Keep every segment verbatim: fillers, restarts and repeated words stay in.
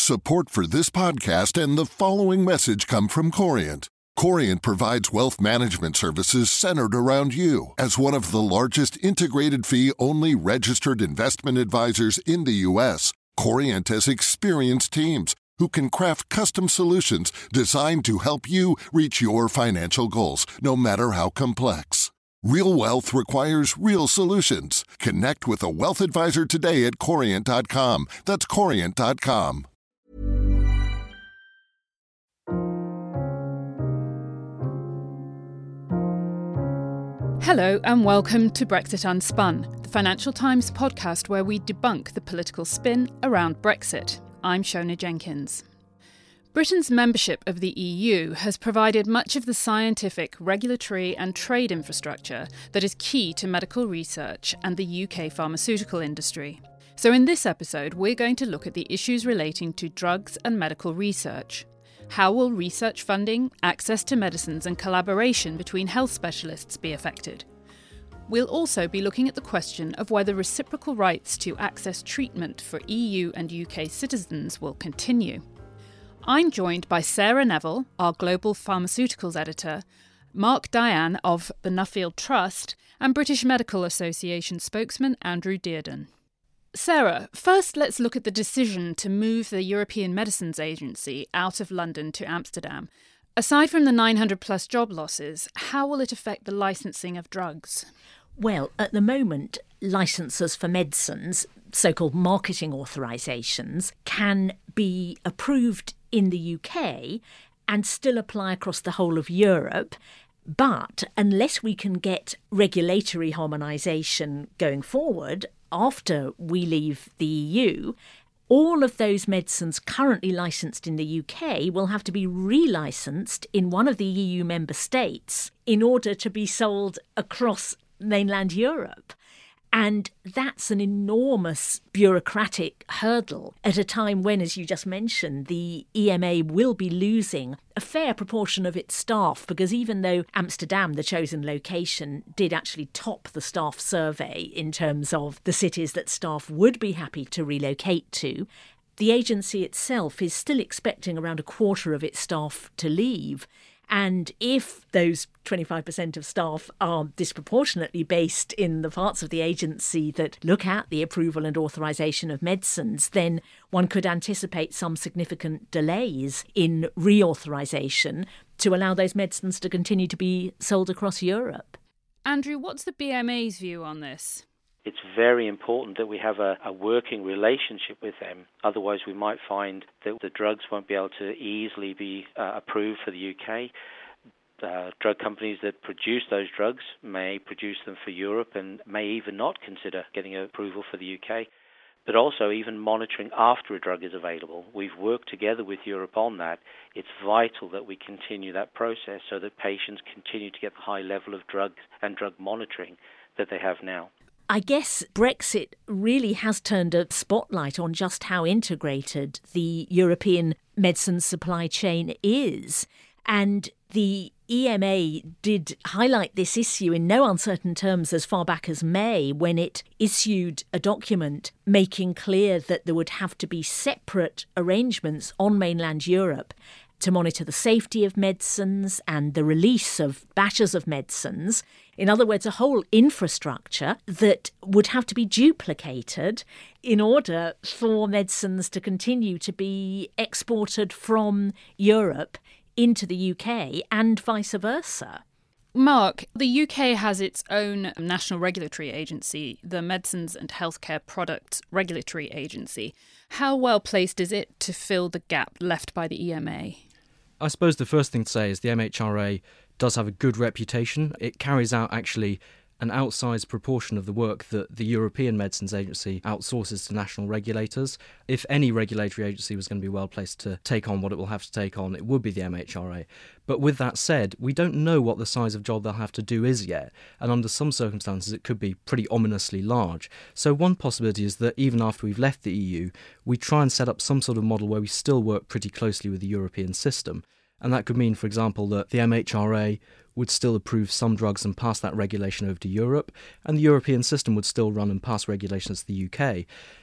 Support for this podcast and the following message come from Corient. Corient provides wealth management services centered around you. As one of the largest integrated fee-only registered investment advisors in the U S, Corient has experienced teams who can craft custom solutions designed to help you reach your financial goals, no matter how complex. Real wealth requires real solutions. Connect with a wealth advisor today at corient dot com. That's corient dot com. Hello and welcome to Brexit Unspun, the Financial Times podcast where we debunk the political spin around Brexit. I'm Shona Jenkins. Britain's membership of the E U has provided much of the scientific, regulatory and trade infrastructure that is key to medical research and the U K pharmaceutical industry. So in this episode, we're going to look at the issues relating to drugs and medical research. How will research funding, access to medicines and collaboration between health specialists be affected? We'll also be looking at the question of whether reciprocal rights to access treatment for E U and U K citizens will continue. I'm joined by Sarah Neville, our Global Pharmaceuticals Editor, Mark Diane of the Nuffield Trust, and British Medical Association spokesman Andrew Dearden. Sarah, first let's look at the decision to move the European Medicines Agency out of London to Amsterdam. Aside from the nine hundred plus job losses, how will it affect the licensing of drugs? Well, at the moment, licensors for medicines, so-called marketing authorisations, can be approved in the U K and still apply across the whole of Europe. But unless we can get regulatory harmonisation going forward, after we leave the E U, all of those medicines currently licensed in the U K will have to be relicensed in one of the E U member states in order to be sold across mainland Europe. And that's an enormous bureaucratic hurdle at a time when, as you just mentioned, the E M A will be losing a fair proportion of its staff, because even though Amsterdam, the chosen location, did actually top the staff survey in terms of the cities that staff would be happy to relocate to, the agency itself is still expecting around a quarter of its staff to leave. And if those twenty-five percent of staff are disproportionately based in the parts of the agency that look at the approval and authorisation of medicines, then one could anticipate some significant delays in reauthorisation to allow those medicines to continue to be sold across Europe. Andrew, what's the B M A's view on this? It's very important that we have a, a working relationship with them. Otherwise, we might find that the drugs won't be able to easily be uh, approved for the U K. Uh, drug companies that produce those drugs may produce them for Europe and may even not consider getting approval for the U K. But also even monitoring after a drug is available. We've worked together with Europe on that. It's vital that we continue that process so that patients continue to get the high level of drug and drug monitoring that they have now. I guess Brexit really has turned a spotlight on just how integrated the European medicines supply chain is. And the E M A did highlight this issue in no uncertain terms as far back as May, when it issued a document making clear that there would have to be separate arrangements on mainland Europe to monitor the safety of medicines and the release of batches of medicines. In other words, a whole infrastructure that would have to be duplicated in order for medicines to continue to be exported from Europe into the U K and vice versa. Mark, the U K has its own national regulatory agency, the Medicines and Healthcare Products Regulatory Agency. How well placed is it to fill the gap left by the E M A? I suppose the first thing to say is the M H R A does have a good reputation. It carries out actually an outsized proportion of the work that the European Medicines Agency outsources to national regulators. If any regulatory agency was going to be well placed to take on what it will have to take on, it would be the M H R A. But with that said, we don't know what the size of job they'll have to do is yet, and under some circumstances it could be pretty ominously large. So one possibility is that even after we've left the E U, we try and set up some sort of model where we still work pretty closely with the European system. And that could mean, for example, that the M H R A would still approve some drugs and pass that regulation over to Europe, and the European system would still run and pass regulations to the U K.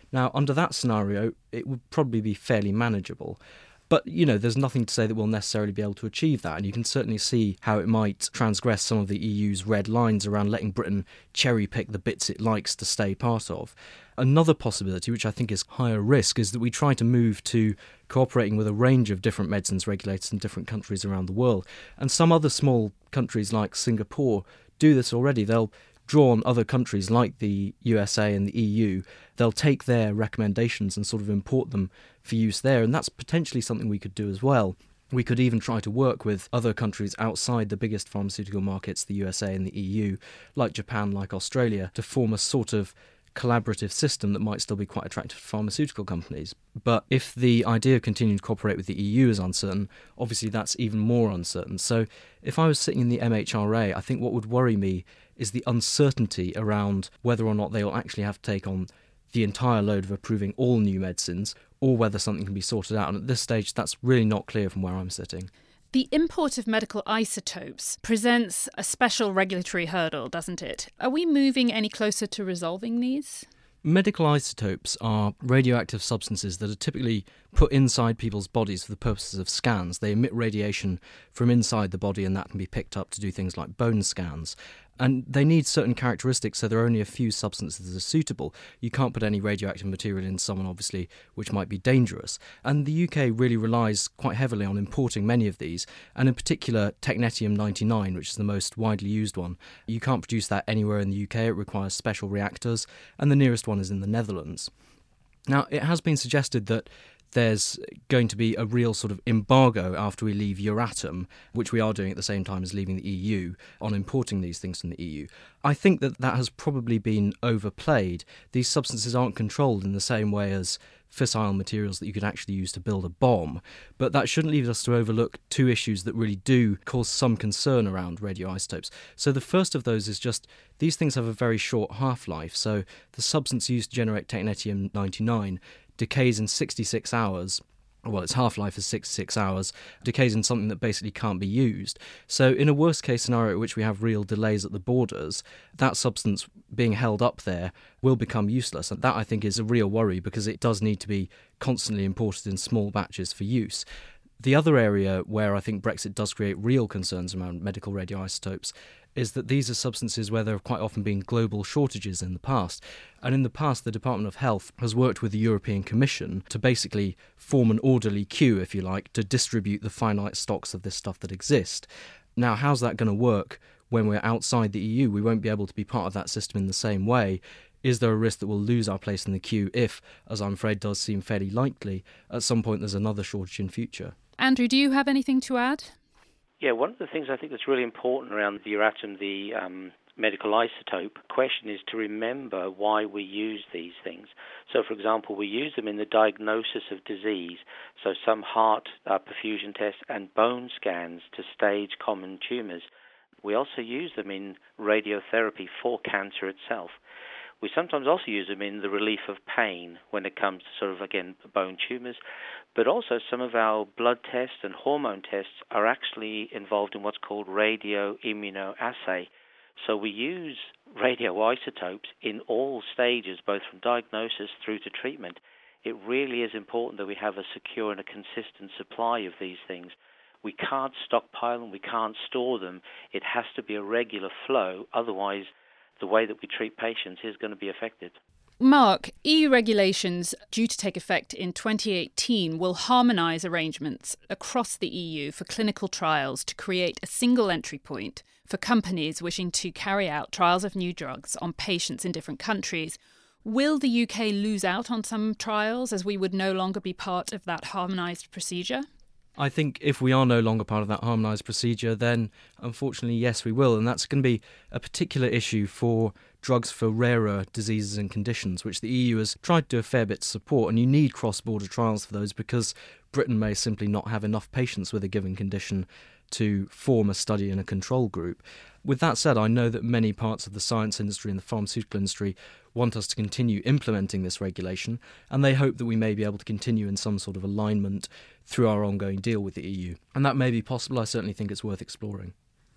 Now, under that scenario, it would probably be fairly manageable. But, you know, there's nothing to say that we'll necessarily be able to achieve that, and you can certainly see how it might transgress some of the E U's red lines around letting Britain cherry-pick the bits it likes to stay part of. Another possibility, which I think is higher risk, is that we try to move to cooperating with a range of different medicines regulators in different countries around the world. And some other small countries like Singapore do this already. They'll draw on other countries like the U S A and the E U. They'll take their recommendations and sort of import them for use there, and that's potentially something we could do as well. We could even try to work with other countries outside the biggest pharmaceutical markets, the U S A and the E U, like Japan, like Australia, to form a sort of collaborative system that might still be quite attractive to pharmaceutical companies. But if the idea of continuing to cooperate with the E U is uncertain, obviously that's even more uncertain. So if I was sitting in the M H R A, I think what would worry me is the uncertainty around whether or not they will actually have to take on the entire load of approving all new medicines, or whether something can be sorted out. And at this stage, that's really not clear from where I'm sitting. The import of medical isotopes presents a special regulatory hurdle, doesn't it? Are we moving any closer to resolving these? Medical isotopes are radioactive substances that are typically put inside people's bodies for the purposes of scans. They emit radiation from inside the body, and that can be picked up to do things like bone scans. And they need certain characteristics, so there are only a few substances that are suitable. You can't put any radioactive material in someone, obviously, which might be dangerous. And the U K really relies quite heavily on importing many of these, and in particular technetium ninety-nine, which is the most widely used one. You can't produce that anywhere in the U K. It requires special reactors, and the nearest one is in the Netherlands. Now, it has been suggested that there's going to be a real sort of embargo after we leave Euratom, which we are doing at the same time as leaving the E U, on importing these things from the E U. I think that that has probably been overplayed. These substances aren't controlled in the same way as fissile materials that you could actually use to build a bomb, but that shouldn't lead us to overlook two issues that really do cause some concern around radioisotopes. So the first of those is just these things have a very short half-life, so the substance used to generate technetium ninety-nine decays in sixty-six hours. Well, its half-life is sixty-six hours, decays in something that basically can't be used. So in a worst-case scenario in which we have real delays at the borders, that substance being held up there will become useless. And that, I think, is a real worry because it does need to be constantly imported in small batches for use. The other area where I think Brexit does create real concerns around medical radioisotopes is that these are substances where there have quite often been global shortages in the past. And in the past, the Department of Health has worked with the European Commission to basically form an orderly queue, if you like, to distribute the finite stocks of this stuff that exist. Now, how's that going to work when we're outside the E U? We won't be able to be part of that system in the same way. Is there a risk that we'll lose our place in the queue if, as I'm afraid does seem fairly likely, at some point there's another shortage in future? Andrew, do you have anything to add? Yeah, one of the things I think that's really important around the Euratom, the um, medical isotope question, is to remember why we use these things. So, for example, we use them in the diagnosis of disease, so some heart uh, perfusion tests and bone scans to stage common tumours. We also use them in radiotherapy for cancer itself. We sometimes also use them in the relief of pain when it comes to sort of, again, bone tumours. But also some of our blood tests and hormone tests are actually involved in what's called radioimmunoassay. So we use radioisotopes in all stages, both from diagnosis through to treatment. It really is important that we have a secure and a consistent supply of these things. We can't stockpile them, we can't store them. It has to be a regular flow, otherwise the way that we treat patients is going to be affected. Mark, E U regulations due to take effect in twenty eighteen will harmonise arrangements across the E U for clinical trials to create a single entry point for companies wishing to carry out trials of new drugs on patients in different countries. Will the U K lose out on some trials as we would no longer be part of that harmonised procedure? I think if we are no longer part of that harmonised procedure, then unfortunately, yes, we will. And that's going to be a particular issue for drugs for rarer diseases and conditions, which the E U has tried to do a fair bit to support. And you need cross-border trials for those because Britain may simply not have enough patients with a given condition to form a study in a control group. With that said, I know that many parts of the science industry and the pharmaceutical industry want us to continue implementing this regulation, and they hope that we may be able to continue in some sort of alignment through our ongoing deal with the E U. And that may be possible. I certainly think it's worth exploring.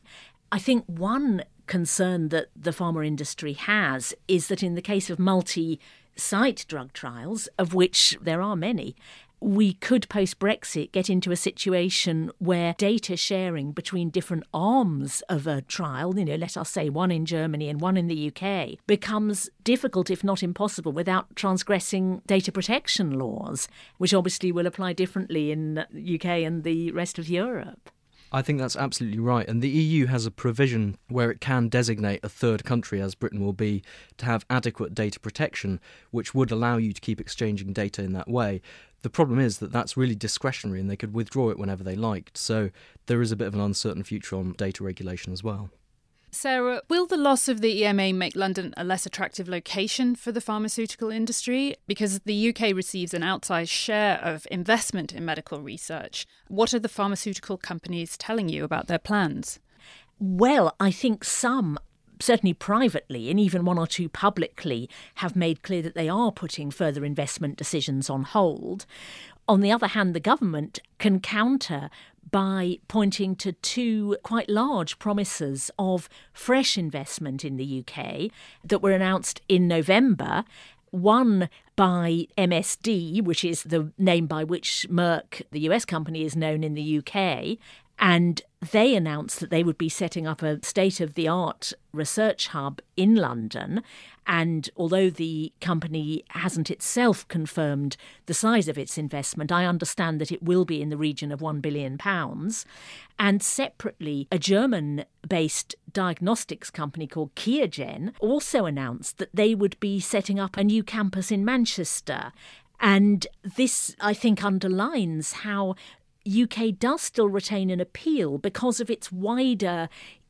I think one concern that the pharma industry has is that in the case of multi cite drug trials, of which there are many, we could post-Brexit get into a situation where data sharing between different arms of a trial, you know, let us say one in Germany and one in the U K, becomes difficult, if not impossible, without transgressing data protection laws, which obviously will apply differently in the U K and the rest of Europe. I think that's absolutely right. And the E U has a provision where it can designate a third country, as Britain will be, to have adequate data protection, which would allow you to keep exchanging data in that way. The problem is that that's really discretionary and they could withdraw it whenever they liked. So there is a bit of an uncertain future on data regulation as well. Sarah, will the loss of the E M A make London a less attractive location for the pharmaceutical industry? Because the U K receives an outsized share of investment in medical research. What are the pharmaceutical companies telling you about their plans? Well, I think some, certainly privately and even one or two publicly, have made clear that they are putting further investment decisions on hold. On the other hand, the government can counter by pointing to two quite large promises of fresh investment in the U K that were announced in November. One by M S D, which is the name by which Merck, the U S company, is known in the U K, and they announced that they would be setting up a state-of-the-art research hub in London. And although the company hasn't itself confirmed the size of its investment, I understand that it will be in the region of one billion pounds. And separately, a German-based diagnostics company called QIAGEN also announced that they would be setting up a new campus in Manchester. And this, I think, underlines how U K does still retain an appeal because of its wider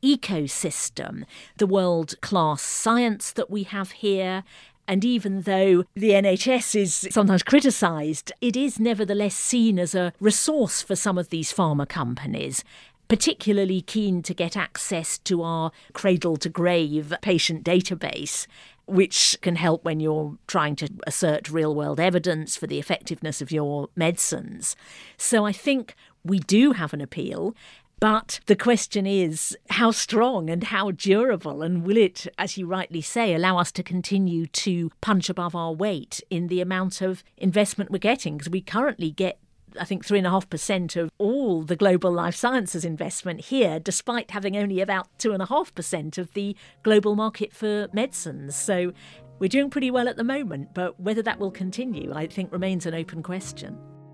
ecosystem, the world-class science that we have here. And even though the N H S is sometimes criticised, it is nevertheless seen as a resource for some of these pharma companies, particularly keen to get access to our cradle-to-grave patient database, which can help when you're trying to assert real-world evidence for the effectiveness of your medicines. So I think we do have an appeal, but the question is how strong and how durable, and will it, as you rightly say, allow us to continue to punch above our weight in the amount of investment we're getting? Because we currently get, I think, three point five percent of all the global life sciences investment here, despite having only about two point five percent of the global market for medicines. So we're doing pretty well at the moment, but whether that will continue, I think, remains an open question.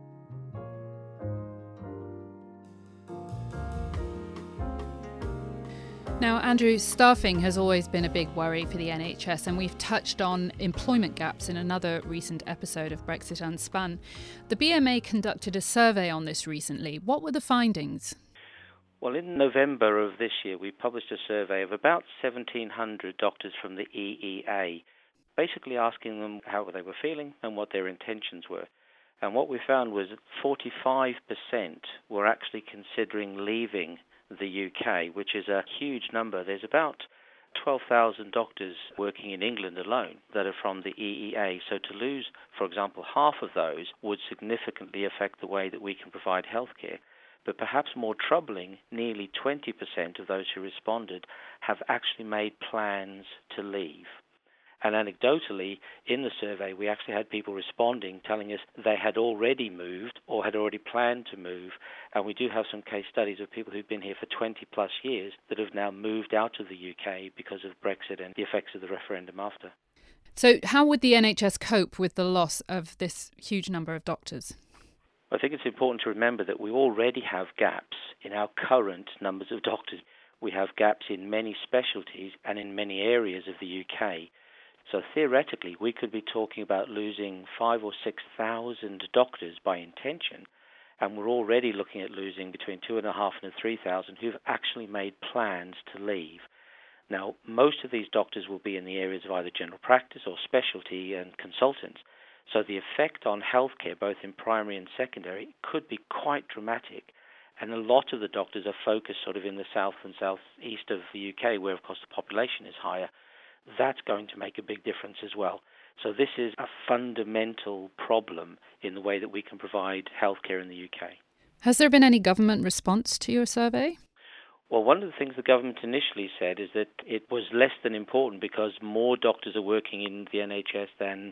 Now, Andrew, staffing has always been a big worry for the N H S, and we've touched on employment gaps in another recent episode of Brexit Unspun. The B M A conducted a survey on this recently. What were the findings? Well, in November of this year, we published a survey of about seventeen hundred doctors from the E E A, basically asking them how they were feeling and what their intentions were. And what we found was that forty-five percent were actually considering leaving the U K, which is a huge number. There's about twelve thousand doctors working in England alone that are from the E E A. So to lose, for example, half of those would significantly affect the way that we can provide healthcare. But perhaps more troubling, nearly twenty percent of those who responded have actually made plans to leave. And anecdotally, in the survey, we actually had people responding, telling us they had already moved or had already planned to move. And we do have some case studies of people who've been here for twenty plus years that have now moved out of the U K because of Brexit and the effects of the referendum after. So how would the N H S cope with the loss of this huge number of doctors? I think it's important to remember that we already have gaps in our current numbers of doctors. We have gaps in many specialties and in many areas of the U K. So theoretically, we could be talking about losing five or six thousand doctors by intention, and we're already looking at losing between two and a half and three thousand who've actually made plans to leave. Now, most of these doctors will be in the areas of either general practice or specialty and consultants. So the effect on healthcare, both in primary and secondary, could be quite dramatic. And a lot of the doctors are focused sort of in the south and southeast of the U K, where, of course, the population is higher. That's going to make a big difference as well. So this is a fundamental problem in the way that we can provide healthcare in the U K. Has there been any government response to your survey? Well, one of the things the government initially said is that it was less than important because more doctors are working in the N H S than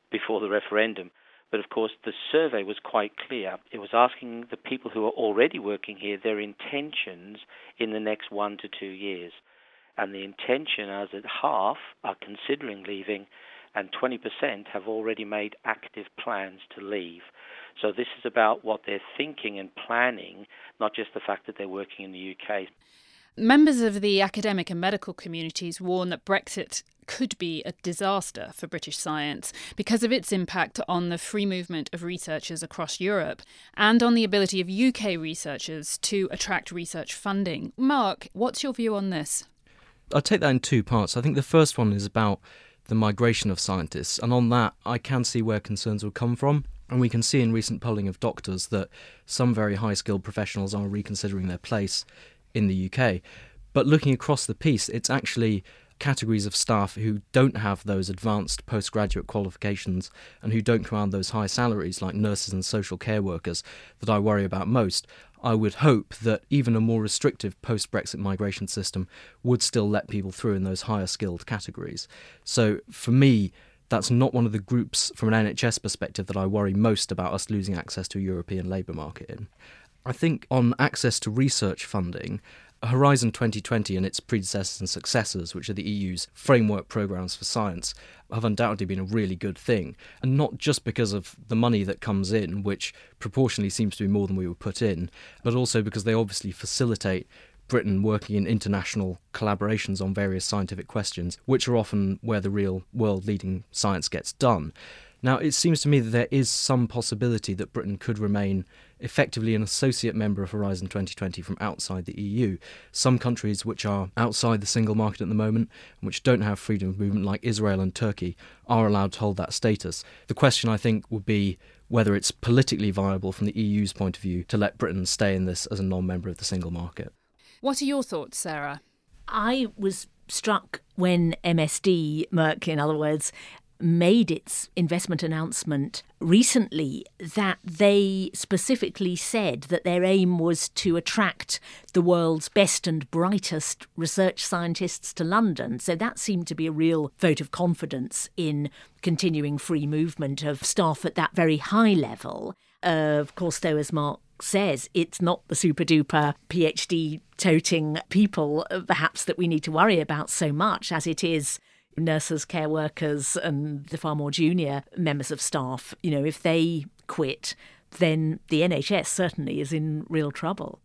before the referendum. But of course, the survey was quite clear. It was asking the people who are already working here their intentions in the next one to two years. And the intention is that half are considering leaving and twenty percent have already made active plans to leave. So this is about what they're thinking and planning, not just the fact that they're working in the U K. Members of the academic and medical communities warn that Brexit could be a disaster for British science because of its impact on the free movement of researchers across Europe and on the ability of U K researchers to attract research funding. Mark, what's your view on this? I'll take that in two parts. I think the first one is about the migration of scientists, and on that I can see where concerns will come from. And we can see in recent polling of doctors that some very high-skilled professionals are reconsidering their place in the U K. But looking across the piece, it's actually categories of staff who don't have those advanced postgraduate qualifications and who don't command those high salaries, like nurses and social care workers, that I worry about most. I would hope that even a more restrictive post-Brexit migration system would still let people through in those higher skilled categories. So for me, that's not one of the groups from an N H S perspective that I worry most about us losing access to a European labour market in. I think on access to research funding, Horizon twenty twenty and its predecessors and successors, which are the E U's framework programmes for science, have undoubtedly been a really good thing. And not just because of the money that comes in, which proportionally seems to be more than we would put in, but also because they obviously facilitate Britain working in international collaborations on various scientific questions, which are often where the real world-leading science gets done. Now, it seems to me that there is some possibility that Britain could remain effectively an associate member of Horizon twenty twenty from outside the E U. Some countries which are outside the single market at the moment, and which don't have freedom of movement, like Israel and Turkey, are allowed to hold that status. The question, I think, would be whether it's politically viable from the E U's point of view to let Britain stay in this as a non-member of the single market. What are your thoughts, Sarah? I was struck when M S D, Merck in other words, made its investment announcement recently that they specifically said that their aim was to attract the world's best and brightest research scientists to London. So that seemed to be a real vote of confidence in continuing free movement of staff at that very high level. Uh, of course, though, as Mark says, it's not the super-duper PhD toting people, uh, perhaps, that we need to worry about so much as it is nurses, care workers and the far more junior members of staff. You know, if they quit, then the N H S certainly is in real trouble.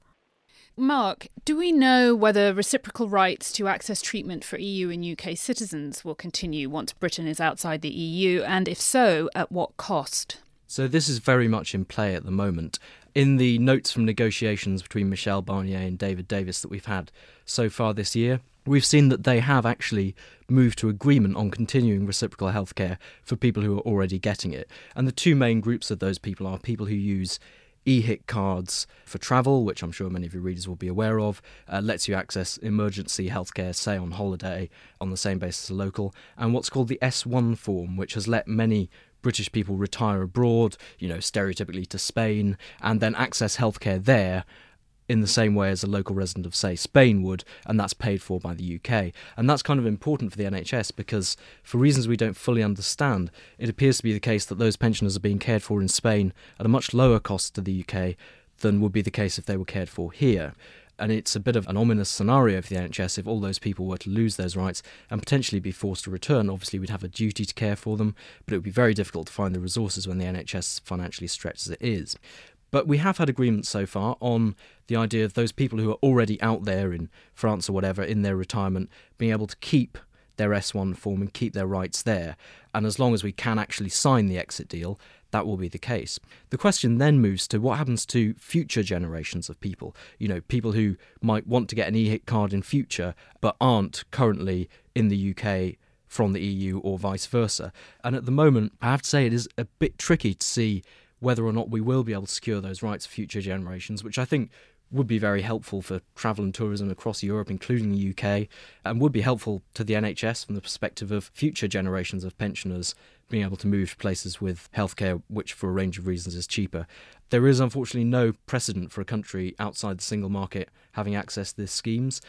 Mark, do we know whether reciprocal rights to access treatment for E U and U K citizens will continue once Britain is outside the E U, and if so, at what cost? So this is very much in play at the moment. In the notes from negotiations between Michel Barnier and David Davis that we've had so far this year, we've seen that they have actually moved to agreement on continuing reciprocal healthcare for people who are already getting it. And the two main groups of those people are people who use E H I C cards for travel, which I'm sure many of your readers will be aware of, uh, lets you access emergency healthcare, say on holiday, on the same basis as local, and what's called the S one form, which has let many British people retire abroad, you know, stereotypically to Spain, and then access healthcare there in the same way as a local resident of, say, Spain would, and that's paid for by the U K. And that's kind of important for the N H S because, for reasons we don't fully understand, it appears to be the case that those pensioners are being cared for in Spain at a much lower cost to the U K than would be the case if they were cared for here. And it's a bit of an ominous scenario for the N H S if all those people were to lose those rights and potentially be forced to return. Obviously, we'd have a duty to care for them, but it would be very difficult to find the resources when the N H S is financially stretched as it is. But we have had agreement so far on the idea of those people who are already out there in France or whatever in their retirement being able to keep their S one form and keep their rights there. And as long as we can actually sign the exit deal, that will be the case. The question then moves to what happens to future generations of people. You know, people who might want to get an E H I C card in future but aren't currently in the U K from the E U or vice versa. And at the moment, I have to say it is a bit tricky to see whether or not we will be able to secure those rights for future generations, which I think would be very helpful for travel and tourism across Europe, including the U K, and would be helpful to the N H S from the perspective of future generations of pensioners being able to move to places with healthcare, which for a range of reasons is cheaper. There is unfortunately no precedent for a country outside the single market having access to these schemes.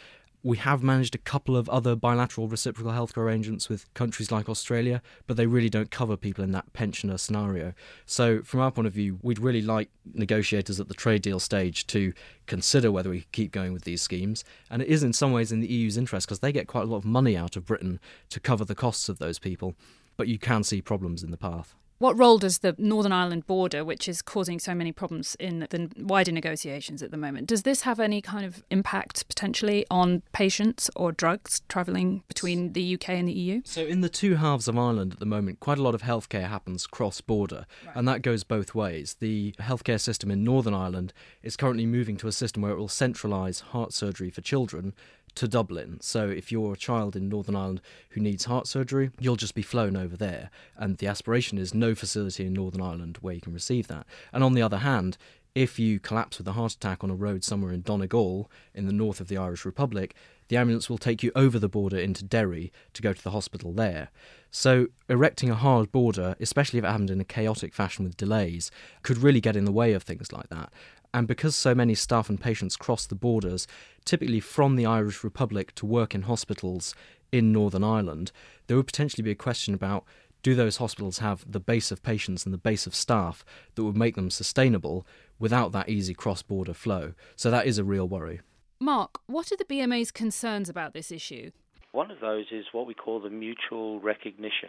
We have managed a couple of other bilateral reciprocal healthcare arrangements with countries like Australia, but they really don't cover people in that pensioner scenario. So from our point of view, we'd really like negotiators at the trade deal stage to consider whether we keep going with these schemes. And it is in some ways in the E U's interest because they get quite a lot of money out of Britain to cover the costs of those people. But you can see problems in the path. What role does the Northern Ireland border, which is causing so many problems in the wider negotiations at the moment, does this have any kind of impact potentially on patients or drugs travelling between the U K and the E U? So in the two halves of Ireland at the moment, quite a lot of healthcare happens cross-border, right. And that goes both ways. The healthcare system in Northern Ireland is currently moving to a system where it will centralise heart surgery for children to Dublin. So if you're a child in Northern Ireland who needs heart surgery, you'll just be flown over there. And the aspiration is no facility in Northern Ireland where you can receive that. And on the other hand, if you collapse with a heart attack on a road somewhere in Donegal, in the north of the Irish Republic, the ambulance will take you over the border into Derry to go to the hospital there. So erecting a hard border, especially if it happened in a chaotic fashion with delays, could really get in the way of things like that. And because so many staff and patients cross the borders, typically from the Irish Republic to work in hospitals in Northern Ireland, there would potentially be a question about, do those hospitals have the base of patients and the base of staff that would make them sustainable without that easy cross-border flow? So that is a real worry. Mark, what are the B M A's concerns about this issue? One of those is what we call the mutual recognition.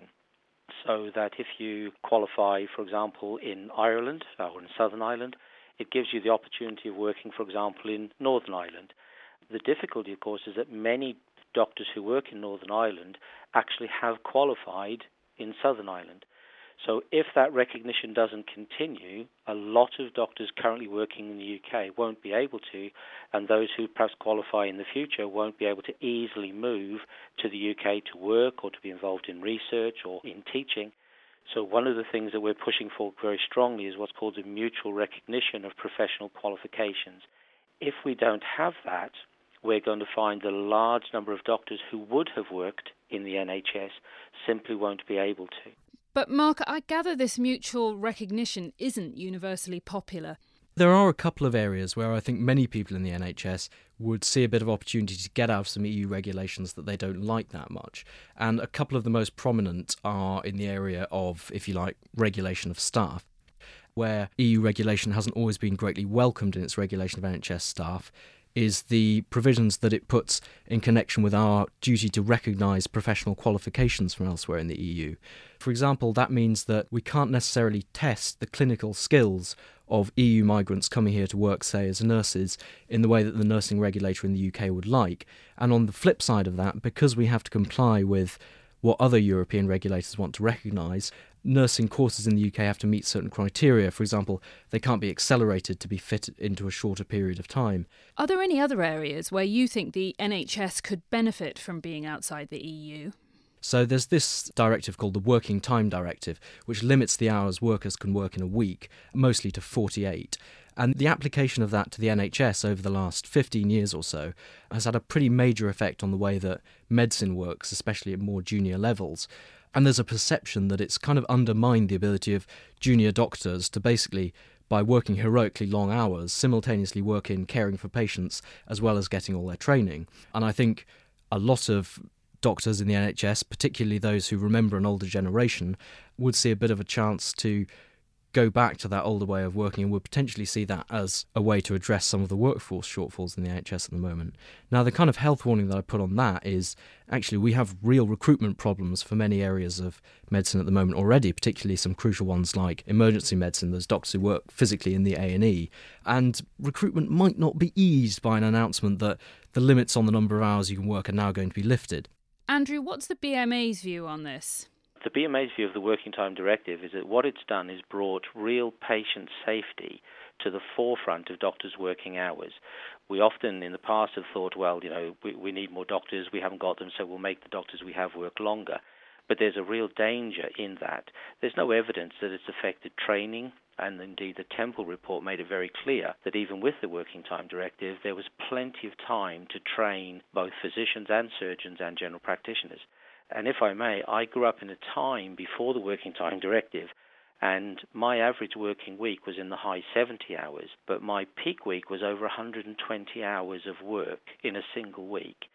So that if you qualify, for example, in Ireland or in Southern Ireland, it gives you the opportunity of working, for example, in Northern Ireland. The difficulty, of course, is that many doctors who work in Northern Ireland actually have qualified in Southern Ireland. So if that recognition doesn't continue, a lot of doctors currently working in the U K won't be able to, and those who perhaps qualify in the future won't be able to easily move to the U K to work or to be involved in research or in teaching. So one of the things that we're pushing for very strongly is what's called the mutual recognition of professional qualifications. If we don't have that, we're going to find a large number of doctors who would have worked in the N H S simply won't be able to. But Mark, I gather this mutual recognition isn't universally popular. There are a couple of areas where I think many people in the N H S would see a bit of opportunity to get out of some E U regulations that they don't like that much. And a couple of the most prominent are in the area of, if you like, regulation of staff, where E U regulation hasn't always been greatly welcomed in its regulation of N H S staff, is the provisions that it puts in connection with our duty to recognise professional qualifications from elsewhere in the E U. For example, that means that we can't necessarily test the clinical skills of E U migrants coming here to work, say, as nurses, in the way that the nursing regulator in the U K would like. And on the flip side of that, because we have to comply with what other European regulators want to recognise, nursing courses in the U K have to meet certain criteria. For example, they can't be accelerated to be fit into a shorter period of time. Are there any other areas where you think the N H S could benefit from being outside the E U? So there's this directive called the Working Time Directive, which limits the hours workers can work in a week, mostly to forty-eight. And the application of that to the N H S over the last fifteen years or so has had a pretty major effect on the way that medicine works, especially at more junior levels. And there's a perception that it's kind of undermined the ability of junior doctors to basically, by working heroically long hours, simultaneously work in caring for patients as well as getting all their training. And I think a lot of doctors in the N H S, particularly those who remember an older generation, would see a bit of a chance to go back to that older way of working and would potentially see that as a way to address some of the workforce shortfalls in the N H S at the moment. Now, the kind of health warning that I put on that is actually we have real recruitment problems for many areas of medicine at the moment already, particularly some crucial ones like emergency medicine. There's doctors who work physically in the A and E, and recruitment might not be eased by an announcement that the limits on the number of hours you can work are now going to be lifted. Andrew, what's the B M A's view on this? The B M A's view of the Working Time Directive is that what it's done is brought real patient safety to the forefront of doctors' working hours. We often in the past have thought, well, you know, we, we need more doctors, we haven't got them, so we'll make the doctors we have work longer. But there's a real danger in that. There's no evidence that it's affected training, and indeed the Temple report made it very clear that even with the Working Time Directive, there was plenty of time to train both physicians and surgeons and general practitioners. And if I may, I grew up in a time before the Working Time Directive, and my average working week was in the high seventy hours, but my peak week was over one hundred twenty hours of work in a single week.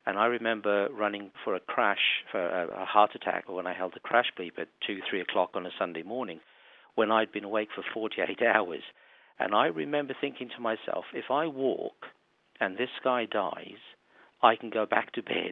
And I remember running for a crash, for a, a heart attack, or when I held a crash bleep at two, three o'clock on a Sunday morning, when I'd been awake for forty-eight hours. And I remember thinking to myself, if I walk and this guy dies, I can go back to bed.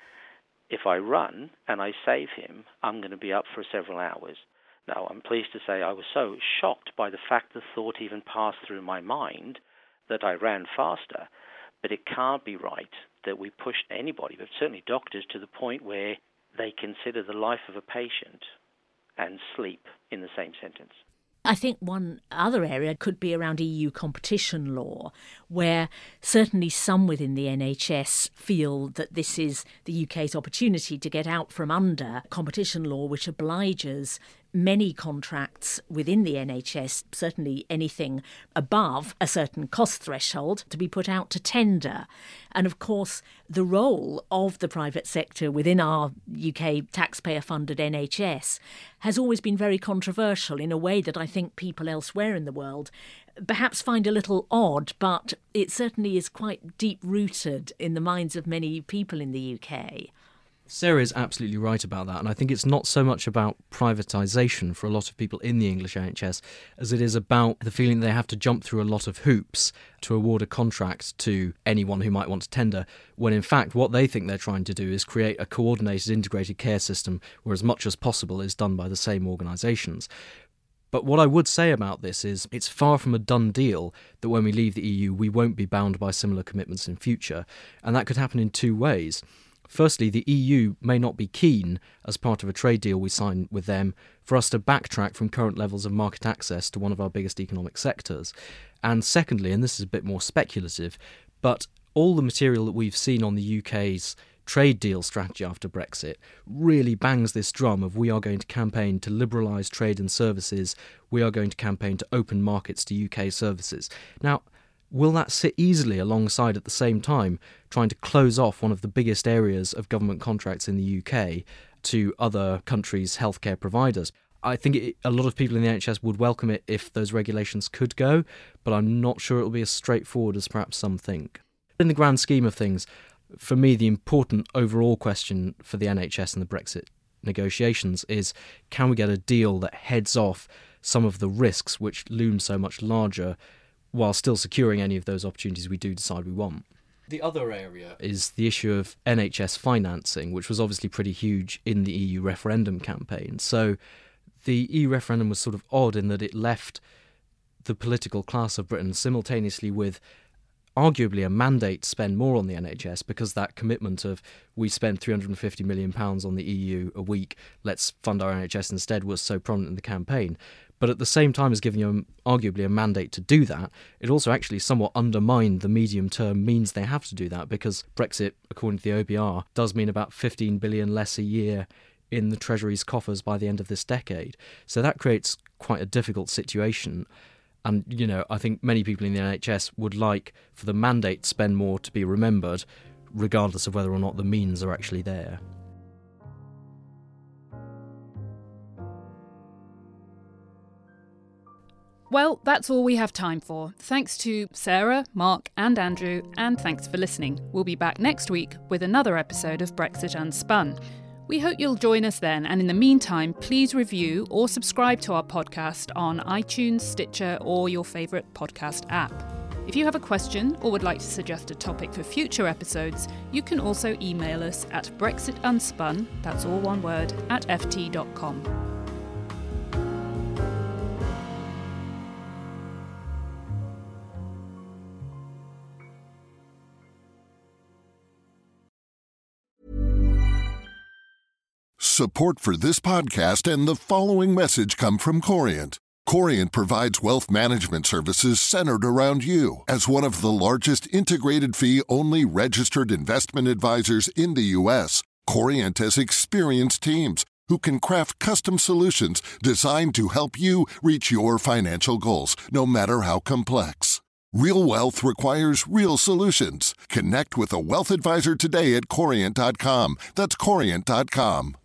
If I run and I save him, I'm going to be up for several hours. Now, I'm pleased to say I was so shocked by the fact the thought even passed through my mind that I ran faster. But it can't be right that we pushed anybody, but certainly doctors, to the point where they consider the life of a patient and sleep in the same sentence. I think one other area could be around E U competition law, where certainly some within the N H S feel that this is the U K's opportunity to get out from under competition law, which obliges many contracts within the N H S, certainly anything above a certain cost threshold, to be put out to tender. And of course, the role of the private sector within our U K taxpayer-funded N H S has always been very controversial in a way that I think people elsewhere in the world perhaps find a little odd, but it certainly is quite deep-rooted in the minds of many people in the U K. Sarah is absolutely right about that, and I think it's not so much about privatisation for a lot of people in the English N H S as it is about the feeling they have to jump through a lot of hoops to award a contract to anyone who might want to tender, when in fact what they think they're trying to do is create a coordinated, integrated care system where as much as possible is done by the same organisations. But what I would say about this is it's far from a done deal that when we leave the E U we won't be bound by similar commitments in future, and that could happen in two ways. Firstly, the E U may not be keen, as part of a trade deal we sign with them, for us to backtrack from current levels of market access to one of our biggest economic sectors. And secondly, and this is a bit more speculative, but all the material that we've seen on the U K's trade deal strategy after Brexit really bangs this drum of we are going to campaign to liberalise trade and services, we are going to campaign to open markets to U K services. Now, will that sit easily alongside at the same time trying to close off one of the biggest areas of government contracts in the U K to other countries' healthcare providers? I think it, a lot of people in the N H S would welcome it if those regulations could go, but I'm not sure it will be as straightforward as perhaps some think. In the grand scheme of things, for me, the important overall question for the N H S and the Brexit negotiations is, can we get a deal that heads off some of the risks which loom so much larger while still securing any of those opportunities we do decide we want? The other area is the issue of N H S financing, which was obviously pretty huge in the E U referendum campaign. So the E U referendum was sort of odd in that it left the political class of Britain simultaneously with arguably a mandate to spend more on the N H S, because that commitment of we spend three hundred fifty million pounds on the E U a week, let's fund our N H S instead, was so prominent in the campaign. But at the same time as giving them arguably a mandate to do that, it also actually somewhat undermined the medium-term means they have to do that, because Brexit, according to the O B R, does mean about fifteen billion less a year in the Treasury's coffers by the end of this decade. So that creates quite a difficult situation. And, you know, I think many people in the N H S would like for the mandate to spend more to be remembered, regardless of whether or not the means are actually there. Well, that's all we have time for. Thanks to Sarah, Mark and Andrew, and thanks for listening. We'll be back next week with another episode of Brexit Unspun. We hope you'll join us then, and in the meantime, please review or subscribe to our podcast on iTunes, Stitcher, or your favourite podcast app. If you have a question or would like to suggest a topic for future episodes, you can also email us at brexitunspun, that's all one word, at f t dot com. Support for this podcast and the following message come from Corient. Corient provides wealth management services centered around you. As one of the largest integrated fee-only registered investment advisors in the U S, Corient has experienced teams who can craft custom solutions designed to help you reach your financial goals, no matter how complex. Real wealth requires real solutions. Connect with a wealth advisor today at corient dot com. That's corient dot com.